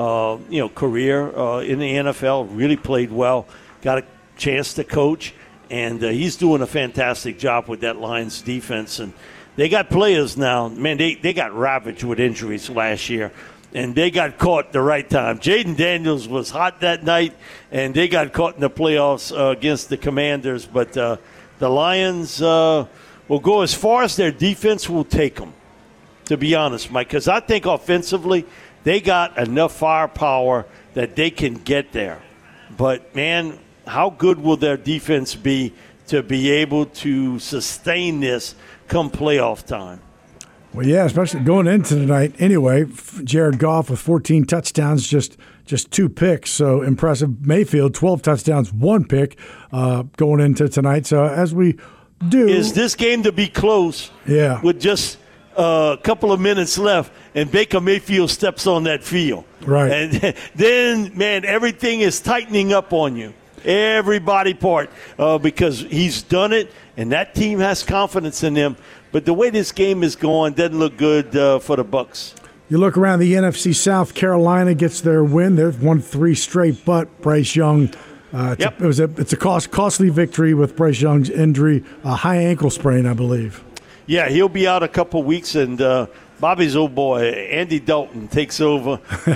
career in the NFL, really played well, got a chance to coach, and he's doing a fantastic job with that Lions defense. And they got players now. Man, they got ravaged with injuries last year. And they got caught the right time. Jaden Daniels was hot that night, and they got caught in the playoffs against the Commanders. But the Lions will go as far as their defense will take them, to be honest, Mike, because I think offensively they got enough firepower that they can get there. But, man, how good will their defense be to be able to sustain this come playoff time? Well, yeah, especially going into tonight. Anyway, Jared Goff with 14 touchdowns, just 2 picks. So impressive. Mayfield, 12 touchdowns, 1 pick going into tonight. So as we do. Is this game to be close? Yeah. With just a couple of minutes left and Baker Mayfield steps on that field. Right. And then, man, everything is tightening up on you. Every body part because he's done it and that team has confidence in him. But the way this game is going doesn't look good for the Bucs. You look around the NFC South, Carolina gets their win. They've won 3 straight, but Bryce Young, it's a costly victory with Bryce Young's injury, a high ankle sprain, I believe. Yeah, he'll be out a couple weeks, and Bobby's old boy, Andy Dalton, takes over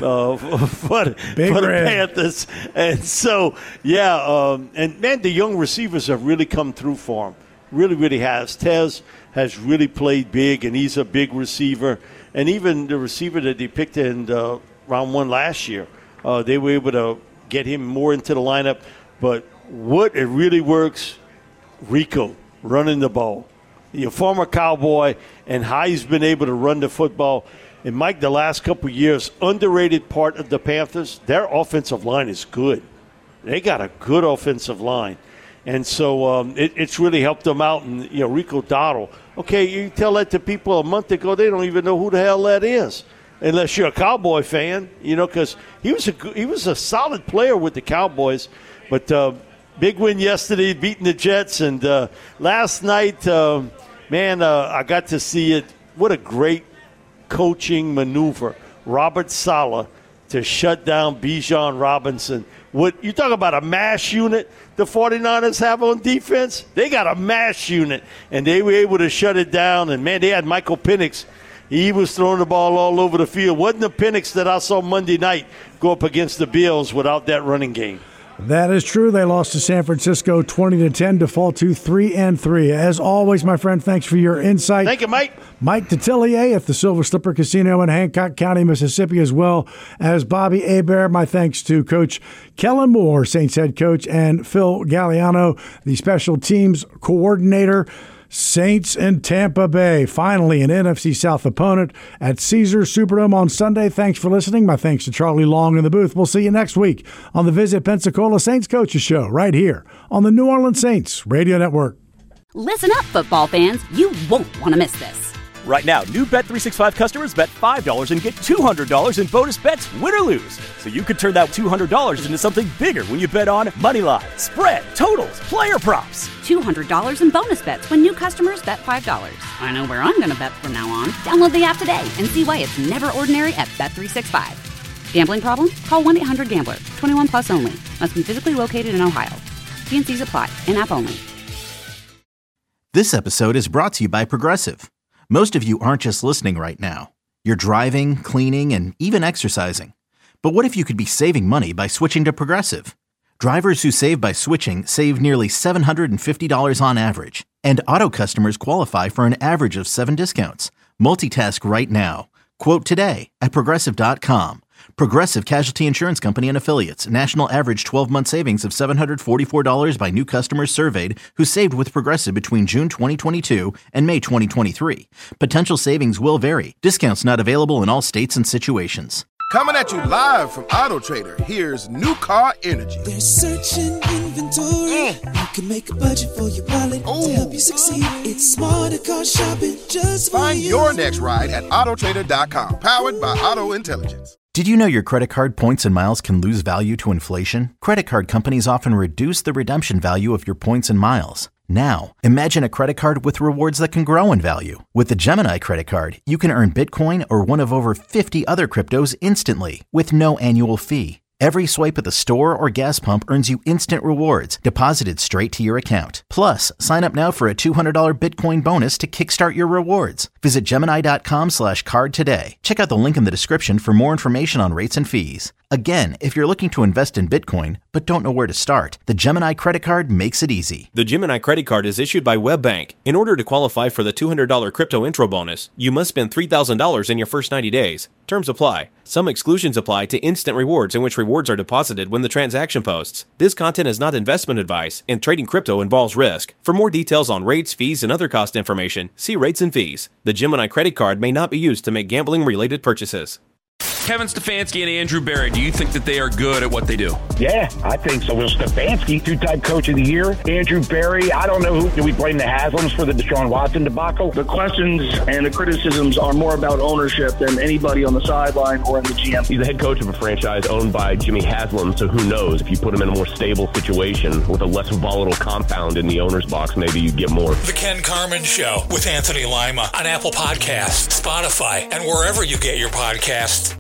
for the Panthers. And so, and, man, the young receivers have really come through for him. Really, really has. Tez has really played big, and he's a big receiver. And even the receiver that they picked in round 1 last year, they were able to get him more into the lineup. But what it really works, Rico running the ball. Your former Cowboy and how he's been able to run the football. And, Mike, the last couple of years, underrated part of the Panthers, their offensive line is good. They got a good offensive line. And so it's really helped them out. And, Rico Dowdle, okay, you tell that to people a month ago, they don't even know who the hell that is, unless you're a Cowboy fan, because he was a solid player with the Cowboys. But big win yesterday, beating the Jets. And last night, I got to see it. What a great coaching maneuver. Robert Saleh to shut down Bijan Robinson. What you talk about a mash unit the 49ers have on defense? They got a mash unit, and they were able to shut it down. And, man, they had Michael Penix. He was throwing the ball all over the field. Wasn't the Penix that I saw Monday night go up against the Bills without that running game. That is true. They lost to San Francisco 20-10 to fall to 3-3. As always, my friend, thanks for your insight. Thank you, Mike. Mike Detillier at the Silver Slipper Casino in Hancock County, Mississippi, as well as Bobby Hebert. My thanks to Coach Kellen Moore, Saints head coach, and Phil Galliano, the special teams coordinator. Saints in Tampa Bay. Finally, an NFC South opponent at Caesars Superdome on Sunday. Thanks for listening. My thanks to Charlie Long in the booth. We'll see you next week on the Visit Pensacola Saints Coaches Show right here on the New Orleans Saints Radio Network. Listen up, football fans. You won't want to miss this. Right now, new Bet365 customers bet $5 and get $200 in bonus bets, win or lose. So you could turn that $200 into something bigger when you bet on Moneyline, spread, totals, player props. $200 in bonus bets when new customers bet $5. I know where I'm going to bet from now on. Download the app today and see why it's never ordinary at Bet365. Gambling problem? Call 1-800-GAMBLER. 21 plus only. Must be physically located in Ohio. T&Cs apply. In-app only. This episode is brought to you by Progressive. Most of you aren't just listening right now. You're driving, cleaning, and even exercising. But what if you could be saving money by switching to Progressive? Drivers who save by switching save nearly $750 on average. And auto customers qualify for an average of 7 discounts. Multitask right now. Quote today at Progressive.com. Progressive Casualty Insurance Company and Affiliates. National average 12-month savings of $744 by new customers surveyed who saved with Progressive between June 2022 and May 2023. Potential savings will vary. Discounts not available in all states and situations. Coming at you live from Auto Trader, here's New Car Energy. There's searching inventory. You can make a budget for your wallet to help you succeed. It's smarter car shopping just for Find you. your next ride at Autotrader.com, powered by Auto Intelligence. Did you know your credit card points and miles can lose value to inflation? Credit card companies often reduce the redemption value of your points and miles. Now, imagine a credit card with rewards that can grow in value. With the Gemini credit card, you can earn Bitcoin or one of over 50 other cryptos instantly with no annual fee. Every swipe at the store or gas pump earns you instant rewards deposited straight to your account. Plus, sign up now for a $200 Bitcoin bonus to kickstart your rewards. Visit Gemini.com/card today. Check out the link in the description for more information on rates and fees. Again, if you're looking to invest in Bitcoin but don't know where to start, the Gemini credit card makes it easy. The Gemini credit card is issued by WebBank. In order to qualify for the $200 crypto intro bonus, you must spend $3,000 in your first 90 days. Terms apply. Some exclusions apply to instant rewards in which rewards are deposited when the transaction posts. This content is not investment advice, and trading crypto involves risk. For more details on rates, fees, and other cost information, see rates and fees. The Gemini credit card may not be used to make gambling-related purchases. Kevin Stefanski and Andrew Berry, do you think that they are good at what they do? Yeah, I think so. Well, Stefanski, two-time coach of the year. Andrew Berry, I don't know do we blame the Haslams for the Deshaun Watson debacle? The questions and the criticisms are more about ownership than anybody on the sideline or in the GM. He's the head coach of a franchise owned by Jimmy Haslam, so who knows? If you put him in a more stable situation with a less volatile compound in the owner's box, maybe you get more. The Ken Carman Show with Anthony Lima on Apple Podcasts, Spotify, and wherever you get your podcasts.